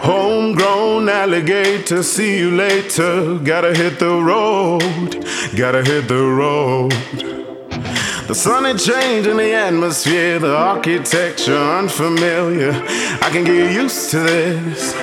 Homegrown alligator, see you later. Gotta hit the road, gotta hit the road. The sun is changing the atmosphere, the architecture unfamiliar. I can get used to this.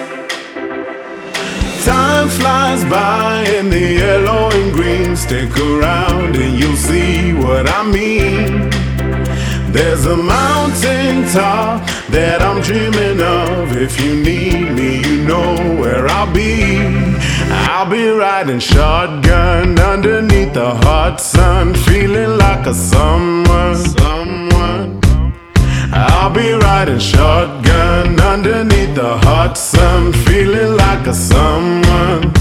Time flies by in the yellow and green. Stick around and you'll see what I mean. There's a mountain top that I'm dreaming of. If you need me, you know where I'll be. I'll be riding shotgun underneath the hot sun, feeling like a someone. I'll be riding shotgun underneath the hot sun, feeling like a someone.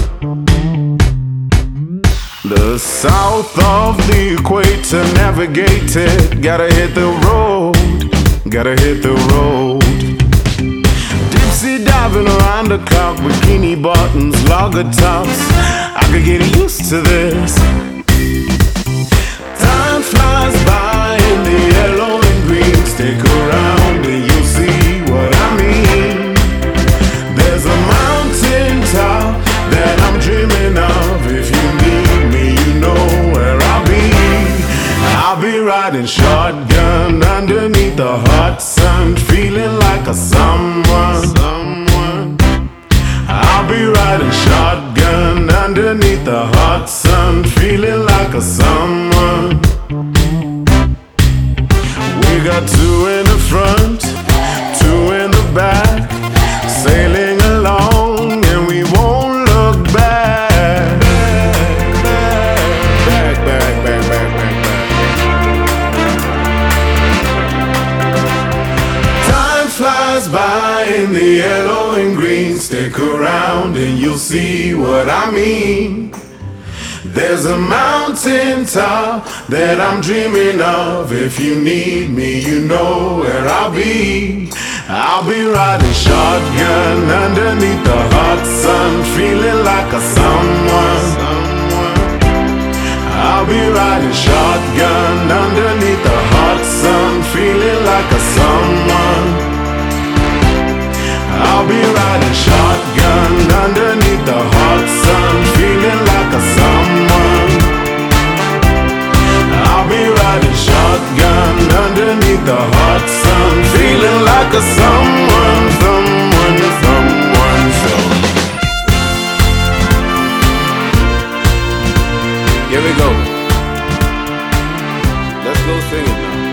The south of the equator navigated. Gotta hit the road, gotta hit the road. Dipsy diving around the clock, bikini bottoms, lager tops. I could get used to this. Time flies by in the yellow and green. Stick around and you'll see what I mean. There's a mountain top that I'm dreaming of. If you need me, you know where I'll be. I'll be riding shotgun underneath the hot sun, feeling like a someone. I'll be riding shotgun underneath the hot sun, feeling like a someone. We got two in the front, two in the back, sailing along and we won't look back. Back. Time flies by in the yellow and green. Stick around and you'll see what I mean. There's a mountain top that I'm dreaming of. If you need me, you know where I'll be. I'll be riding shotgun underneath the hot sun, feeling like a someone. I'll be riding shotgun underneath the hot sun, feeling like a someone. I'll be riding shotgun underneath the hot sun, feeling like a someone. I'll be riding shotgun underneath the hot sun, feeling like a someone. Here we go. Let's go sing it now.